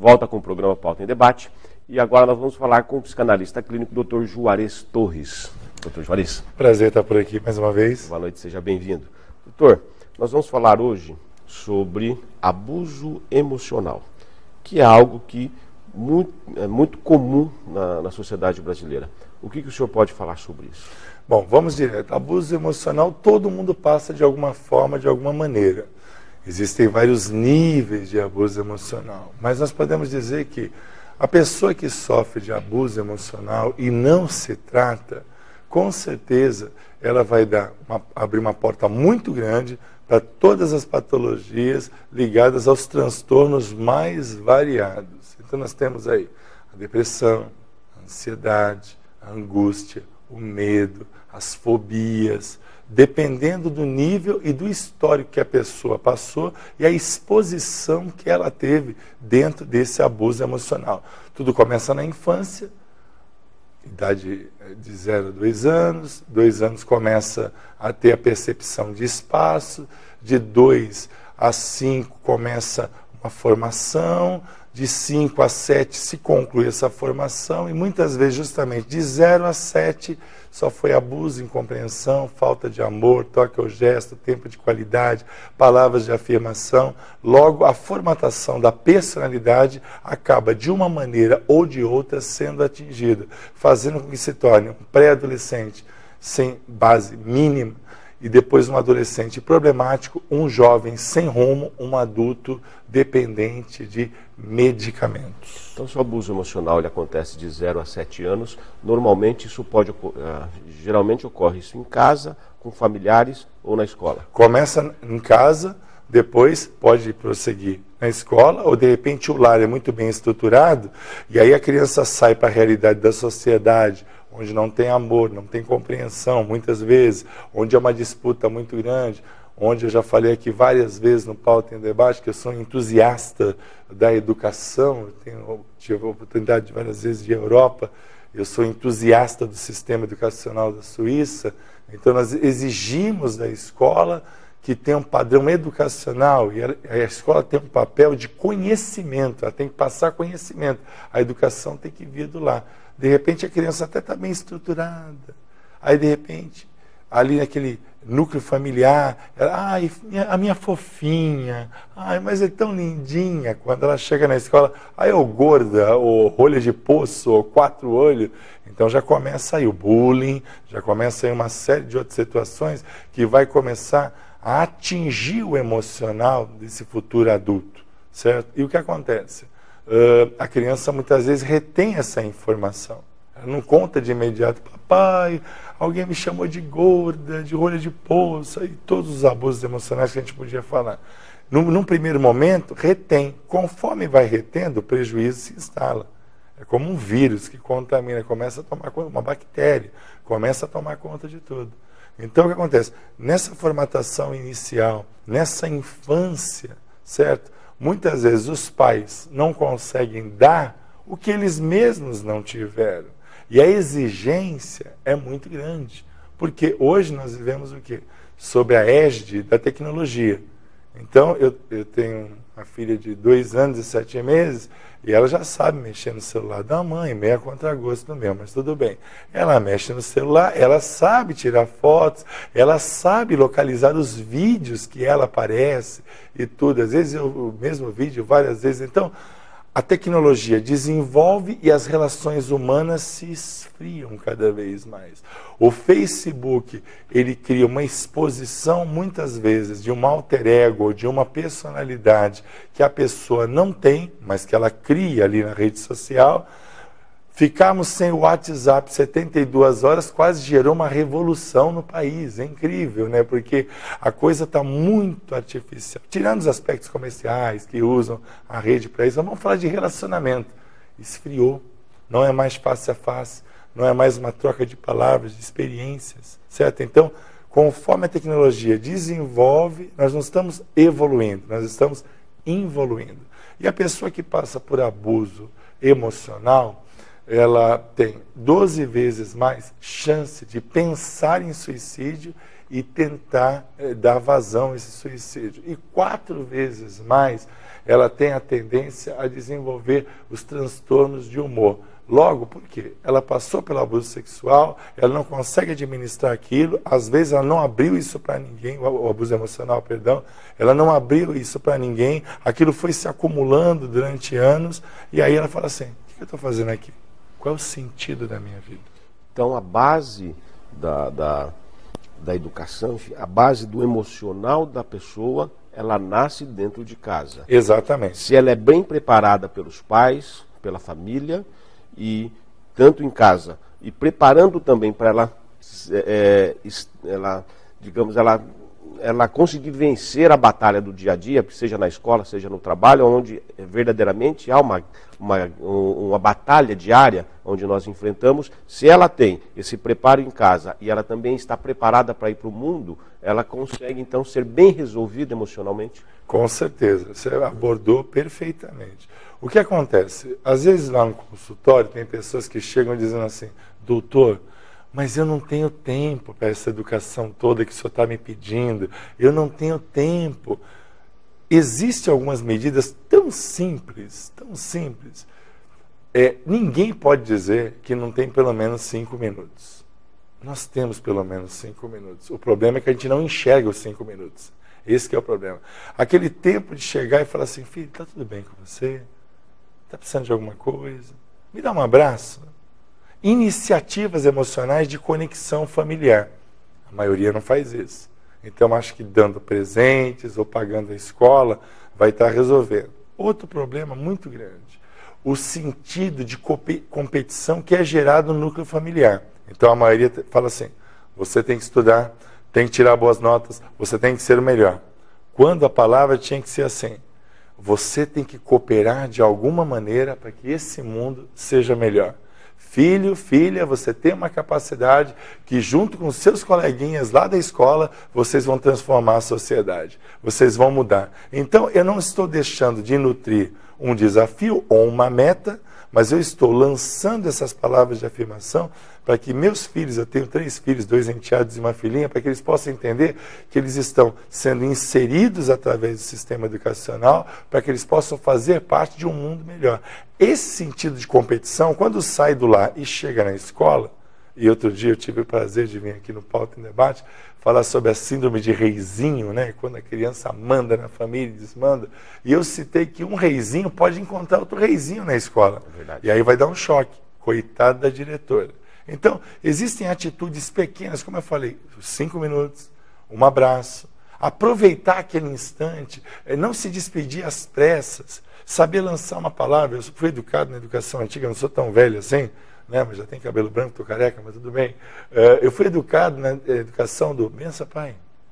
volta com o programa Pauta em Debate. E agora nós vamos falar com o psicanalista clínico, Dr. Juarez Torres. Dr. Juarez. Prazer estar por aqui mais uma vez. Boa noite, seja bem-vindo. Doutor, nós vamos falar hoje sobre abuso emocional, que é algo que é muito comum na sociedade brasileira. O que o senhor pode falar sobre isso? Bom, vamos direto. Abuso emocional, todo mundo passa de alguma forma, de alguma maneira. Existem vários níveis de abuso emocional, mas nós podemos dizer que a pessoa que sofre de abuso emocional e não se trata, com certeza ela vai abrir uma porta muito grande para todas as patologias ligadas aos transtornos mais variados. Então nós temos aí a depressão, a ansiedade, a angústia, o medo, as fobias, dependendo do nível e do histórico que a pessoa passou e a exposição que ela teve dentro desse abuso emocional. Tudo começa na infância, idade de 0 a 2 anos, 2 anos começa a ter a percepção de espaço, de 2 a 5 começa uma formação, de 5 a 7 se conclui essa formação e muitas vezes justamente de 0 a 7 só foi abuso, incompreensão, falta de amor, toque ao gesto, tempo de qualidade, palavras de afirmação. Logo, a formatação da personalidade acaba de uma maneira ou de outra sendo atingida, fazendo com que se torne um pré-adolescente sem base mínima e depois um adolescente problemático, um jovem sem rumo, um adulto dependente de medicamentos. Então, se o abuso emocional ele acontece de 0 a 7 anos, normalmente isso geralmente ocorre isso em casa, com familiares ou na escola? Começa em casa, depois pode prosseguir na escola, ou de repente o lar é muito bem estruturado, e aí a criança sai para a realidade da sociedade, onde não tem amor, não tem compreensão, muitas vezes, onde é uma disputa muito grande, onde eu já falei aqui várias vezes no Pauta em Debate, que eu sou um entusiasta da educação, tive a oportunidade de várias vezes de Europa, eu sou entusiasta do sistema educacional da Suíça, então nós exigimos da escola que tenha um padrão educacional, e a escola tem um papel de conhecimento, ela tem que passar conhecimento, a educação tem que vir do lar. De repente a criança até está bem estruturada, aí de repente, ali naquele núcleo familiar, ela, ai, a minha fofinha, ai, mas é tão lindinha, quando ela chega na escola, ai, ô gorda, ou rolha de poço, ou 4 olhos, então já começa aí o bullying, já começa aí uma série de outras situações que vai começar a atingir o emocional desse futuro adulto, certo? E o que acontece? A criança muitas vezes retém essa informação. Ela não conta de imediato, papai, alguém me chamou de gorda, de rolha de poça, e todos os abusos emocionais que a gente podia falar. Num primeiro momento, retém. Conforme vai retendo, o prejuízo se instala. É como um vírus que contamina, começa a tomar conta, uma bactéria, começa a tomar conta de tudo. Então, o que acontece? Nessa formatação inicial, nessa infância, certo? Muitas vezes os pais não conseguem dar o que eles mesmos não tiveram. E a exigência é muito grande. Porque hoje nós vivemos o quê? Sob a égide da tecnologia. Então, eu tenho uma filha de 2 anos e 7 meses, e ela já sabe mexer no celular da mãe, meia contra gosto do meu, mas tudo bem. Ela mexe no celular, ela sabe tirar fotos, ela sabe localizar os vídeos que ela aparece e tudo. Às vezes o mesmo vídeo várias vezes. Então, a tecnologia desenvolve e as relações humanas se esfriam cada vez mais. O Facebook, ele cria uma exposição, muitas vezes, de um alter ego, de uma personalidade que a pessoa não tem, mas que ela cria ali na rede social. Ficarmos sem o WhatsApp 72 horas quase gerou uma revolução no país. É incrível, né? Porque a coisa está muito artificial. Tirando os aspectos comerciais que usam a rede para isso, vamos falar de relacionamento. Esfriou. Não é mais face a face. Não é mais uma troca de palavras, de experiências. Certo? Então, conforme a tecnologia desenvolve, nós não estamos evoluindo, nós estamos involuindo. E a pessoa que passa por abuso emocional, ela tem 12 vezes mais chance de pensar em suicídio e tentar dar vazão a esse suicídio. E 4 vezes mais ela tem a tendência a desenvolver os transtornos de humor. Logo, por quê? Ela passou pelo abuso sexual, ela não consegue administrar aquilo, às vezes ela não abriu isso para ninguém, o abuso emocional, perdão, ela não abriu isso para ninguém, aquilo foi se acumulando durante anos, e aí ela fala assim, o que eu estou fazendo aqui? Qual é o sentido da minha vida? Então, a base da educação, enfim, a base do emocional da pessoa, ela nasce dentro de casa. Exatamente. Se ela é bem preparada pelos pais, pela família, e tanto em casa, e preparando também para ela conseguir vencer a batalha do dia a dia, seja na escola, seja no trabalho, onde verdadeiramente há uma batalha diária, onde nós enfrentamos. Se ela tem esse preparo em casa e ela também está preparada para ir para o mundo, ela consegue então ser bem resolvida emocionalmente? Com certeza, você abordou perfeitamente. O que acontece? Às vezes lá no consultório tem pessoas que chegam dizendo assim, doutor, mas eu não tenho tempo para essa educação toda que o senhor está me pedindo, eu não tenho tempo. Existem algumas medidas tão simples, ninguém pode dizer que não tem pelo menos 5 minutos. Nós temos pelo menos 5 minutos. O problema é que a gente não enxerga os 5 minutos. Esse que é o problema. Aquele tempo de chegar e falar assim, filho, está tudo bem com você? Está precisando de alguma coisa? Me dá um abraço. Iniciativas emocionais de conexão familiar. A maioria não faz isso. Então, acho que dando presentes ou pagando a escola vai estar resolvendo. Outro problema muito grande, o sentido de competição que é gerado no núcleo familiar. Então, a maioria fala assim, você tem que estudar, tem que tirar boas notas, você tem que ser o melhor. Quando a palavra tinha que ser assim, você tem que cooperar de alguma maneira para que esse mundo seja melhor. Filho, filha, você tem uma capacidade que junto com seus coleguinhas lá da escola, vocês vão transformar a sociedade. Vocês vão mudar. Então, eu não estou deixando de nutrir um desafio ou uma meta, mas eu estou lançando essas palavras de afirmação para que meus filhos, eu tenho 3 filhos, 2 enteados e uma filhinha, para que eles possam entender que eles estão sendo inseridos através do sistema educacional, para que eles possam fazer parte de um mundo melhor. Esse sentido de competição, quando sai do lar e chega na escola, e outro dia eu tive o prazer de vir aqui no Pauta em Debate, falar sobre a síndrome de reizinho, né? Quando a criança manda na família e desmanda. E eu citei que um reizinho pode encontrar outro reizinho na escola. E aí vai dar um choque. Coitado da diretora. Então, existem atitudes pequenas, como eu falei, 5 minutos, um abraço, aproveitar aquele instante, não se despedir às pressas, saber lançar uma palavra. Eu fui educado na educação antiga, não sou tão velho assim, né, mas já tenho cabelo branco, estou careca, mas tudo bem. Eu fui educado na educação do bença pai,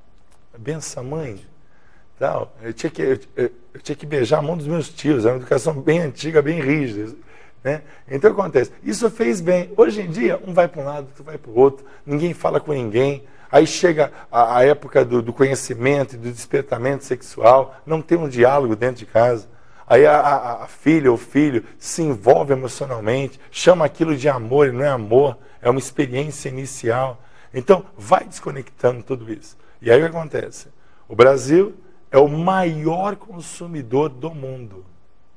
bença mãe, tal. Eu tinha que beijar a mão dos meus tios, era uma educação bem antiga, bem rígida. Né? Então, acontece, isso fez bem. Hoje em dia, um vai para um lado, outro vai para o outro, ninguém fala com ninguém. Aí chega a época do conhecimento e do despertamento sexual, não tem um diálogo dentro de casa. Aí a filha ou filho se envolve emocionalmente, chama aquilo de amor, e não é amor, é uma experiência inicial. Então, vai desconectando tudo isso. E aí o que acontece? O Brasil é o maior consumidor do mundo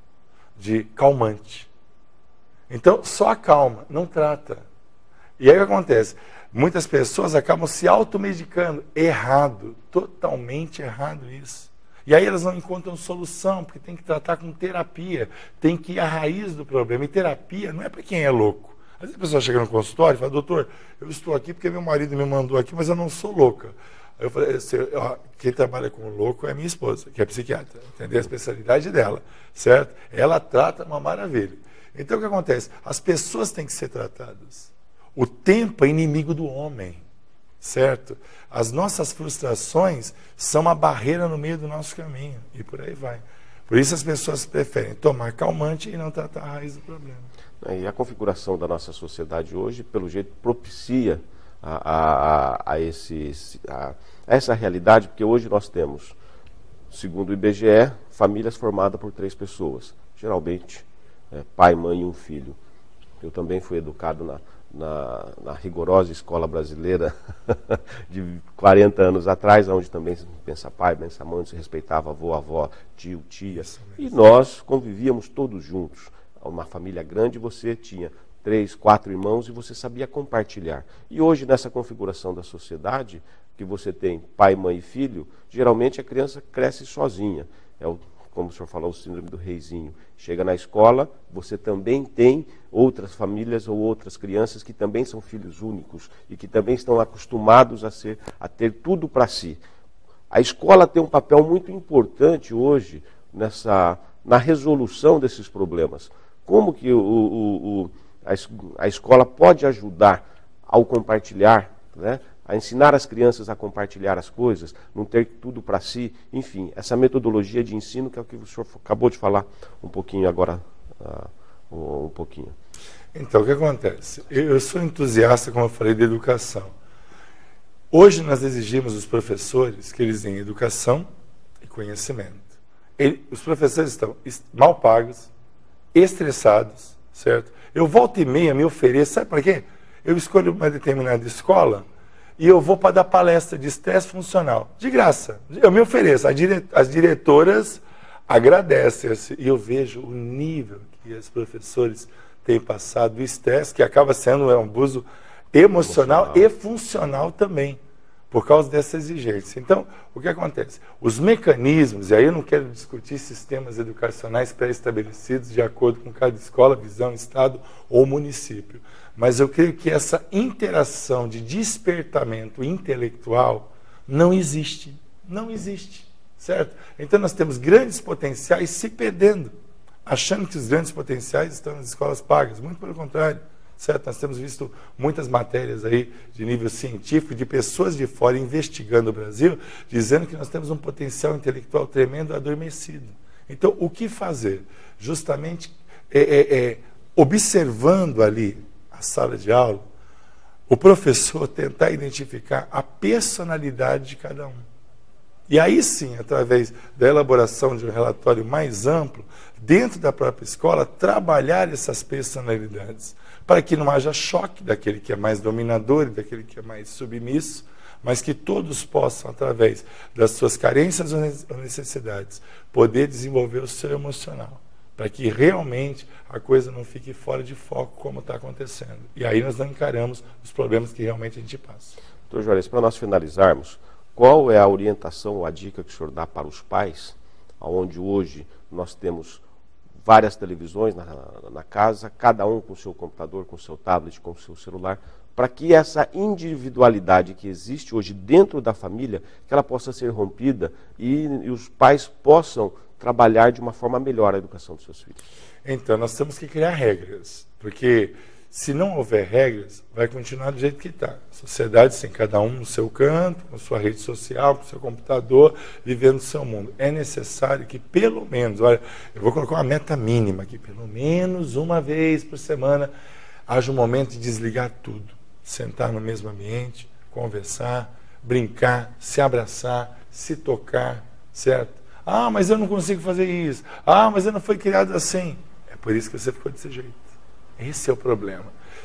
de calmante. Então, só acalma, não trata. E aí o que acontece? Muitas pessoas acabam se automedicando. Errado, totalmente errado isso. E aí elas não encontram solução, porque tem que tratar com terapia, tem que ir à raiz do problema. E terapia não é para quem é louco. Às vezes a pessoa chega no consultório e fala, doutor, eu estou aqui porque meu marido me mandou aqui, mas eu não sou louca. Aí eu falei, quem trabalha com louco é minha esposa, que é psiquiatra, entendeu? A especialidade dela, certo? Ela trata uma maravilha. Então o que acontece? As pessoas têm que ser tratadas. O tempo é inimigo do homem, certo? As nossas frustrações são uma barreira no meio do nosso caminho, e por aí vai. Por isso as pessoas preferem tomar calmante e não tratar a raiz do problema. E a configuração da nossa sociedade hoje, pelo jeito, propicia essa realidade, porque hoje nós temos, segundo o IBGE, famílias formadas por 3 pessoas, geralmente pai, mãe e um filho. Eu também fui educado na rigorosa escola brasileira de 40 anos atrás, onde também pensa pai, pensa mãe, se respeitava avô, avó, tio, tia. E nós convivíamos todos juntos. Uma família grande, você tinha 3, 4 irmãos e você sabia compartilhar. E hoje, nessa configuração da sociedade, que você tem pai, mãe e filho, geralmente a criança cresce sozinha. Como o senhor falou, o síndrome do reizinho. Chega na escola, você também tem outras famílias ou outras crianças que também são filhos únicos e que também estão acostumados a ter tudo para si. A escola tem um papel muito importante hoje na resolução desses problemas. Como que a escola pode ajudar ao compartilhar, né? A ensinar as crianças a compartilhar as coisas, não ter tudo para si, enfim, essa metodologia de ensino que é o que o senhor acabou de falar um pouquinho agora, um pouquinho. Então, o que acontece? Eu sou entusiasta, como eu falei, de educação. Hoje nós exigimos dos professores que eles deem educação e conhecimento. Os professores estão mal pagos, estressados, certo? Eu volto e meia me ofereço, sabe para quê? Eu escolho uma determinada escola e eu vou para dar palestra de estresse funcional, de graça. Eu me ofereço, as diretoras agradecem, e eu vejo o nível que os professores têm passado, o estresse, que acaba sendo um abuso emocional e funcional também, por causa dessa exigência. Então, o que acontece? Os mecanismos, e aí eu não quero discutir sistemas educacionais pré-estabelecidos de acordo com cada escola, visão, estado ou município, mas eu creio que essa interação de despertamento intelectual não existe. Não existe, certo? Então nós temos grandes potenciais se perdendo, achando que os grandes potenciais estão nas escolas pagas. Muito pelo contrário, certo? Nós temos visto muitas matérias aí de nível científico, de pessoas de fora investigando o Brasil, dizendo que nós temos um potencial intelectual tremendo adormecido. Então, o que fazer? Justamente observando ali a sala de aula, o professor tentar identificar a personalidade de cada um. E aí sim, através da elaboração de um relatório mais amplo, dentro da própria escola, trabalhar essas personalidades, para que não haja choque daquele que é mais dominador e daquele que é mais submisso, mas que todos possam, através das suas carências ou necessidades, poder desenvolver o seu emocional, para que realmente a coisa não fique fora de foco como está acontecendo. E aí nós não encaramos os problemas que realmente a gente passa. Doutor Juarez, para nós finalizarmos, qual é a orientação ou a dica que o senhor dá para os pais, onde hoje nós temos várias televisões na casa, cada um com o seu computador, com o seu tablet, com o seu celular, para que essa individualidade que existe hoje dentro da família, que ela possa ser rompida e os pais possam trabalhar de uma forma melhor a educação dos seus filhos? Então, nós temos que criar regras, porque se não houver regras, vai continuar do jeito que está. Sociedade sem cada um no seu canto, com sua rede social, com seu computador, vivendo o seu mundo. É necessário que pelo menos, olha, eu vou colocar uma meta mínima aqui, pelo menos uma vez por semana, haja um momento de desligar tudo. Sentar no mesmo ambiente, conversar, brincar, se abraçar, se tocar, certo? Ah, mas eu não consigo fazer isso. Ah, mas eu não fui criado assim. É por isso que você ficou desse jeito. Esse é o problema.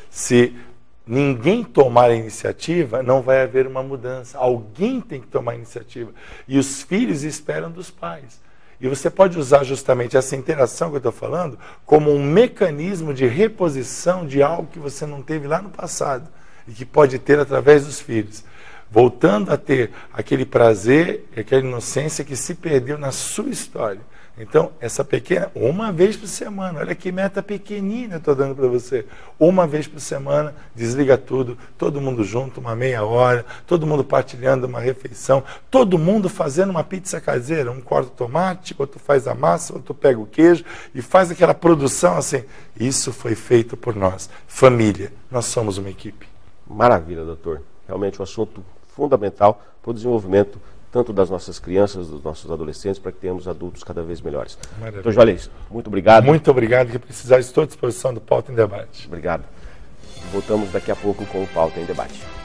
Se ninguém tomar a iniciativa, não vai haver uma mudança. Alguém tem que tomar a iniciativa. E os filhos esperam dos pais. E você pode usar justamente essa interação que eu estou falando como um mecanismo de reposição de algo que você não teve lá no passado e que pode ter através dos filhos. Voltando a ter aquele prazer, aquela inocência que se perdeu na sua história. Então, essa pequena, uma vez por semana, olha que meta pequenina eu estou dando para você. Uma vez por semana, desliga tudo, todo mundo junto, uma meia hora, todo mundo partilhando uma refeição, todo mundo fazendo uma pizza caseira, um corta o tomate, outro faz a massa, outro pega o queijo e faz aquela produção assim. Isso foi feito por nós, família, nós somos uma equipe. Maravilha, doutor. Realmente um assunto fundamental para o desenvolvimento tanto das nossas crianças, dos nossos adolescentes, para que tenhamos adultos cada vez melhores. Doutor Juarez, muito obrigado. Muito obrigado, que precisar, estou à disposição do Pauta em Debate. Obrigado. Voltamos daqui a pouco com o Pauta em Debate.